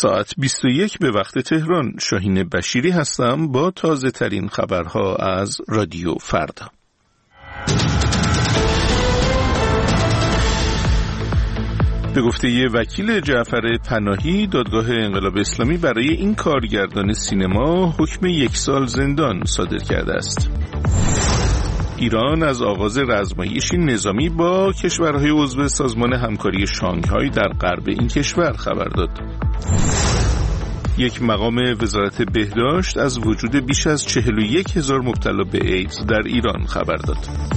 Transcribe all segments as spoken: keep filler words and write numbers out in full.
ساعت بیست و یک به وقت تهران. شاهین بشیری هستم با تازه ترین خبرها از رادیو فردا. به گفته ی وکیل جعفر پناهی، دادگاه انقلاب اسلامی برای این کارگردان سینما حکم یک سال زندان صادر کرده است. ایران از آغاز رزمایشی نظامی با کشورهای عضو سازمان همکاری شانگهای در غرب این کشور خبر داد. یک مقام وزارت بهداشت از وجود بیش از چهل و یک هزار مبتلا به ایدز در ایران خبر داد.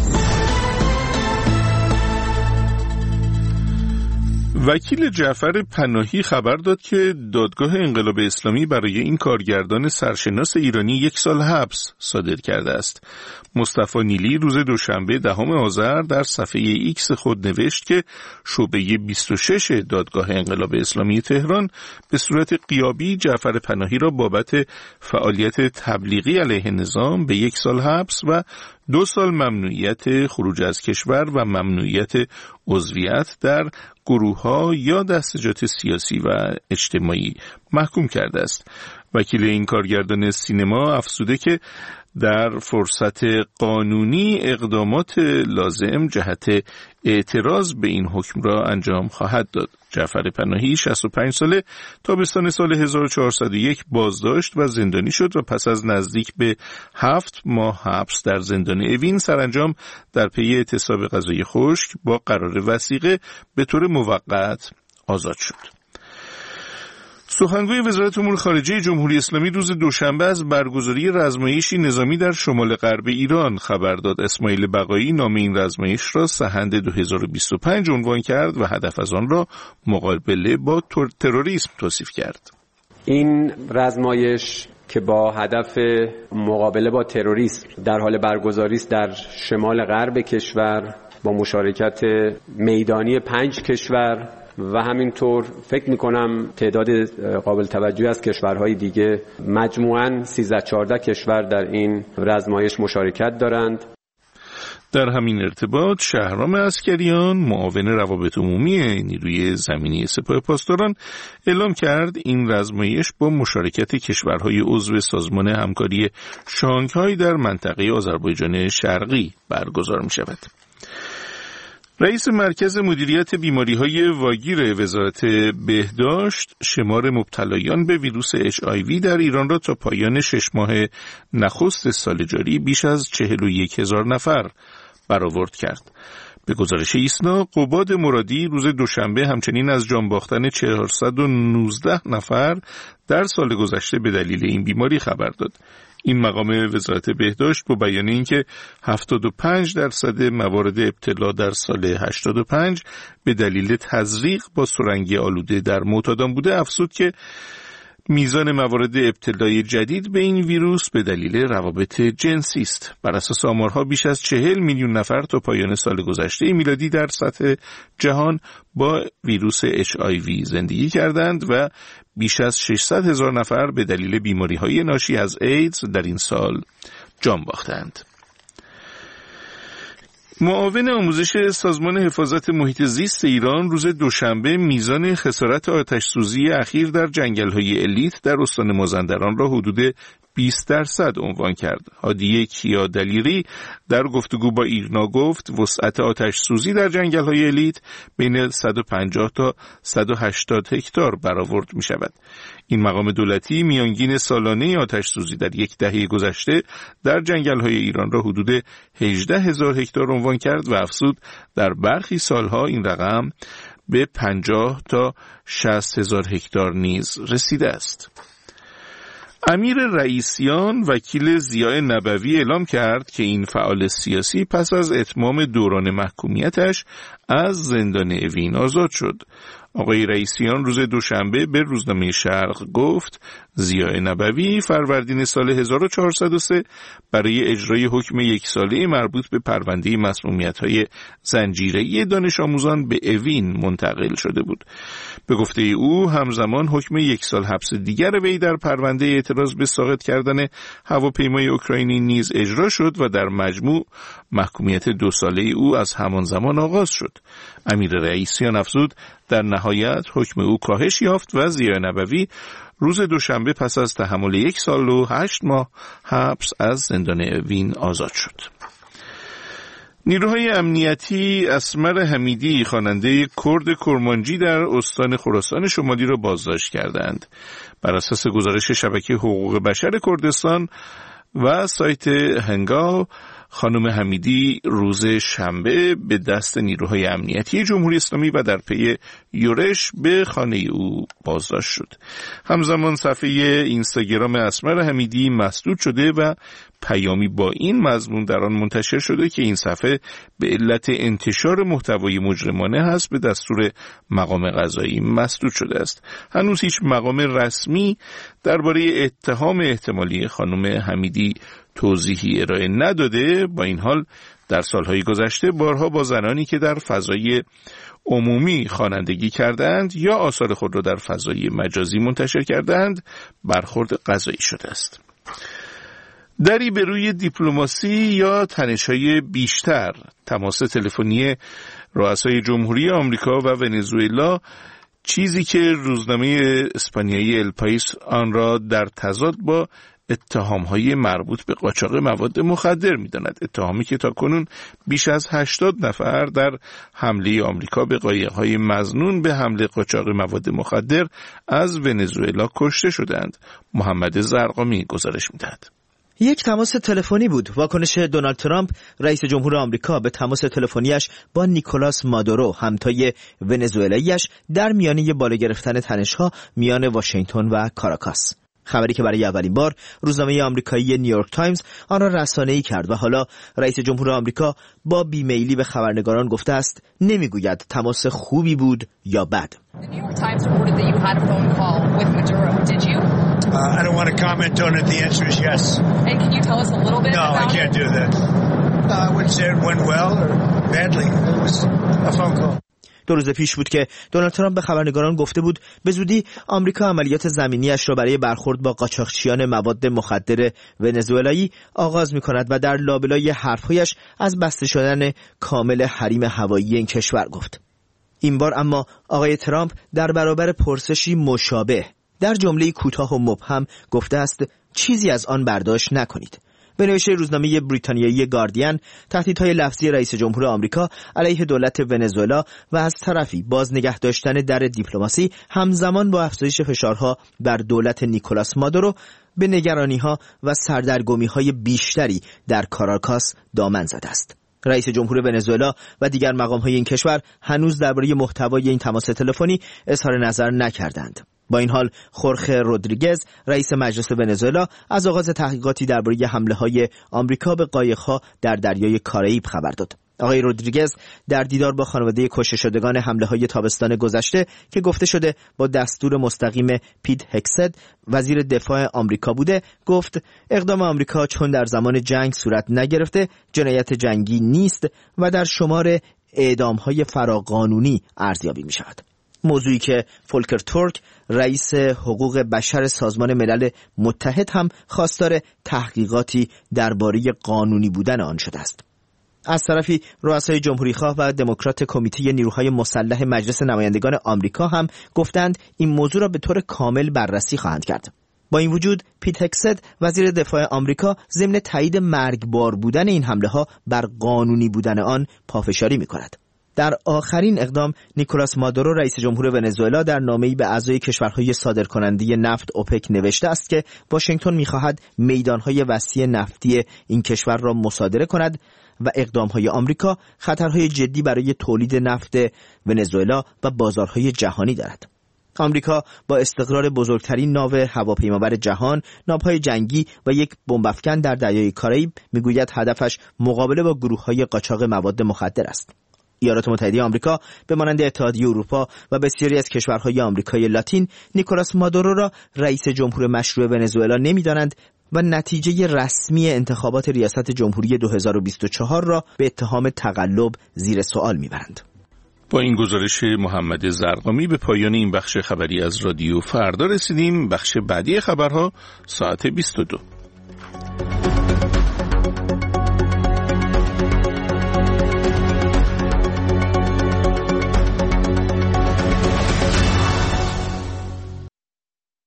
وکیل جعفر پناهی خبر داد که دادگاه انقلاب اسلامی برای این کارگردان سرشناس ایرانی یک سال حبس صادر کرده است. مصطفی نیلی روز دوشنبه دهم آذر در صفحه ایکس خود نوشت که شعبه بیست و شش دادگاه انقلاب اسلامی تهران به صورت غیابی جعفر پناهی را بابت فعالیت تبلیغی علیه نظام به یک سال حبس و دو سال ممنوعیت خروج از کشور و ممنوعیت عضویت در گروه‌ها یا دستجات سیاسی و اجتماعی محکوم کرده است. وکیل این کارگردان سینما افزوده که در فرصت قانونی اقدامات لازم جهت اعتراض به این حکم را انجام خواهد داد. جعفر پناهی شصت و پنج ساله تابستان سال هزار و چهارصد و یک بازداشت و زندانی شد و پس از نزدیک به هفت ماه حبس در زندان اوین سرانجام در پی اعتصاب غذای خشک با قرار وثیقه به طور موقت آزاد شد. سخنگوی وزارت امور خارجه جمهوری اسلامی روز دوشنبه از برگزاری رزمایشی نظامی در شمال غرب ایران خبر داد. اسماعیل بقایی نام این رزمایش را سحند دو هزار و بیست و پنج عنوان کرد و هدف از آن را مقابله با تروریسم توصیف کرد. این رزمایش که با هدف مقابله با تروریسم در حال برگزاری است در شمال غرب کشور با مشارکت میدانی پنج کشور و همینطور فکر میکنم تعداد قابل توجهی از کشورهای دیگه، مجموعاً سیزده چهارده کشور در این رزمایش مشارکت دارند. در همین ارتباط شهرام عسکریان معاون روابط عمومی نیروی زمینی سپاه پاسداران اعلام کرد این رزمایش با مشارکت کشورهای عضو سازمان همکاری شانگهای در منطقه آذربایجان شرقی برگزار می شود. رئیس مرکز مدیریت بیماری‌های واگیر وزارت بهداشت شمار مبتلایان به ویروس اچ آی وی در ایران را تا پایان شش ماه نخست سال جاری بیش از چهل و یک هزار نفر برآورد کرد. به گزارش ایسنا، قباد مرادی روز دوشنبه همچنین از جان باختن چهارصد و نوزده نفر در سال گذشته به دلیل این بیماری خبر داد. این مقام وزارت بهداشت با بیان اینکه هفتاد و پنج درصد موارد ابتلا در سال هشتاد و پنج به دلیل تزریق با سرنگ آلوده در معتادان بوده، افزود که میزان موارد ابتلای جدید به این ویروس به دلیل روابط جنسی است. بر اساس آمارها بیش از چهل میلیون نفر تا پایان سال گذشته میلادی در سطح جهان با ویروس اچ آی وی زندگی کردند و بیش از ششصد هزار نفر به دلیل بیماری‌های ناشی از ایدز در این سال جان باختند. معاون آموزش سازمان حفاظت محیط زیست ایران روز دوشنبه میزان خسارت آتش‌سوزی اخیر در جنگل‌های الیت در استان مازندران را حدود بیست درصد عنوان کرد. هادیه کیا دلیری در گفتگو با ایرنا گفت وسعت آتش سوزی در جنگل‌های الیت بین صد و پنجاه تا صد و هشتاد هکتار برآورد می شود. این مقام دولتی میانگین سالانه آتش سوزی در یک دهه گذشته در جنگل‌های ایران را حدود هجده هزار هکتار عنوان کرد و افزود در برخی سالها این رقم به پنجاه تا شصت هزار هکتار نیز رسیده است. امیر رئیسیان وکیل ضیاء نبوی اعلام کرد که این فعال سیاسی پس از اتمام دوران محکومیتش از زندان اوین آزاد شد. آقای رئیسیان روز دوشنبه به روزنامه شرق گفت ضیاء نبوی فروردین سال هزار و چهارصد و سه برای اجرای حکم یک ساله مربوط به پرونده مسمومیت‌های زنجیره‌ای دانش آموزان به اوین منتقل شده بود. به گفته او همزمان حکم یک سال حبس دیگر وی در پرونده اعتراض به ساقط کردن هواپیمای اوکراینی نیز اجرا شد و در مجموع محکومیت دو ساله او از همان زمان آغاز شد. امیر رئیسیان افزود در نهایت حکم او کاهش یافت و زیا نبوی روز دوشنبه پس از تحمل یک سال و هشت ماه حبس از زندان اوین آزاد شد. نیروهای امنیتی اسمر حمیدی خواننده کرد کرمانجی در استان خراسان شمالی را بازداشت کردند. بر اساس گزارش شبکه حقوق بشر کردستان و سایت هنگاو، خانم حمیدی روز شنبه به دست نیروهای امنیتی جمهوری اسلامی و در پی یورش به خانه او بازداشت شد. همزمان صفحه اینستاگرام اسمر حمیدی مسدود شده و پیامی با این مضمون در آن منتشر شده که این صفحه به علت انتشار محتوای مجرمانه هست به دستور مقام قضایی مسدود شده است. هنوز هیچ مقام رسمی درباره اتهام احتمالی خانم حمیدی توضیحی ارائه نداده. با این حال در سالهای گذشته بارها با زنانی که در فضای عمومی خوانندگی کردند یا آثار خود را در فضای مجازی منتشر کردند برخورد قضایی شده است. دری به روی دیپلماسی یا تنش‌های بیشتر، تماس تلفنی رؤسای جمهوری آمریکا و ونزوئلا، چیزی که روزنامه اسپانیایی ال پایس آن را در تضاد با اتهام‌های مربوط به قاچاق مواد مخدر می‌داند. اتهامی که تاکنون بیش از هشتاد نفر در حمله آمریکا به قایق‌های مظنون به حمله قاچاق مواد مخدر از ونزوئلا کشته شدند. محمد زرقامی گزارش می‌دهد. یک تماس تلفنی بود. واکنش دونالد ترامپ رئیس جمهور آمریکا به تماس تلفنیش با نیکولاس مادورو همتای ونزوئلایی‌اش در میانه بالا گرفتن تنش‌ها میان واشنگتن و کاراکاس. خبری که برای اولین بار روزنامه آمریکایی نیویورک تایمز آن را رسانه‌ای کرد و حالا رئیس جمهور آمریکا با بیمیلی به خبرنگاران گفته است نمیگوید تماس خوبی بود یا بد. Uh, I don't want to comment on it. The answer is yes. And can you tell us a little bit no, about it? No, I can't do that. No, I wouldn't say it went well or badly. It was a phone call. دو روز پیش بود که دونالد ترامپ به خبرنگاران گفته بود به زودی آمریکا عملیات زمینیش را برای برخورد با قاچاقچیان مواد مخدر ونزوئلایی آغاز می‌کند و در لابلای حرف‌هایش از بسته شدن کامل حریم هوایی این کشور گفت. این بار اما آقای ترامپ در برابر پرسشی مشابه در جمله کوتاه و مبهم گفته است چیزی از آن برداشت نکنید. به نوشته روزنامه بریتانیایی گاردین، تهدیدهای لفظی رئیس جمهور آمریکا علیه دولت ونزوئلا و از طرفی باز نگه داشتن در دیپلماسی همزمان با افزایش فشارها بر دولت نیکولاس مادورو به نگرانی‌ها و سردرگمی‌های بیشتری در کاراکاس دامن زده است. رئیس جمهور ونزوئلا و دیگر مقام‌های این کشور هنوز درباره محتوای این تماس تلفنی اظهار نظر نکردند. با این حال خورخه رودریگز رئیس مجلس ونزوئلا از آغاز تحقیقاتی درباره حمله‌های آمریکا به قایق‌ها در دریای کارائیب خبر داد. آقای رودریگز در دیدار با خانواده کشته شدگان حمله‌های تابستان گذشته که گفته شده با دستور مستقیم پیت هکست وزیر دفاع آمریکا بوده، گفت اقدام آمریکا چون در زمان جنگ صورت نگرفته جنایت جنگی نیست و در شمار اعدام‌های فراقانونی ارزیابی می‌شود. موضوعی که فولکر تورک رئیس حقوق بشر سازمان ملل متحد هم خواستار تحقیقاتی درباره قانونی بودن آن شده است. از طرفی رؤسای جمهوری‌خواه و دموکرات کمیته نیروهای مسلح مجلس نمایندگان آمریکا هم گفتند این موضوع را به طور کامل بررسی خواهند کرد. با این وجود پیت هکست وزیر دفاع آمریکا ضمن تایید مرگبار بودن این حمله‌ها بر قانونی بودن آن پافشاری می‌کند. در آخرین اقدام نیکولاس مادورو رئیس جمهور ونزوئلا در نامه‌ای به اعضای کشورهای صادرکننده نفت اوپک نوشته است که واشنگتن می‌خواهد میدان‌های وسیع نفتی این کشور را مصادره کند و اقدام‌های آمریکا خطرهای جدی برای تولید نفت ونزوئلا و بازارهای جهانی دارد. آمریکا با استقرار بزرگترین ناو هواپیمابر جهان، ناوهای جنگی و یک بمب‌افکن در دریای کارائیب می‌گوید هدفش مقابله با گروه‌های قاچاق مواد مخدر است. ایالات متحده آمریکا به مانند اتحادیه اروپا و بسیاری از کشورهای آمریکای لاتین نیکولاس مادورو را رئیس جمهور مشروع ونزوئلا نمی‌دانند و نتیجه رسمی انتخابات ریاست جمهوری دو هزار و بیست و چهار را به اتهام تقلب زیر سوال می‌برند. با این گزارش محمد زرقامی به پایان این بخش خبری از رادیو فردا رسیدیم. بخش بعدی خبرها ساعت بیست و دو.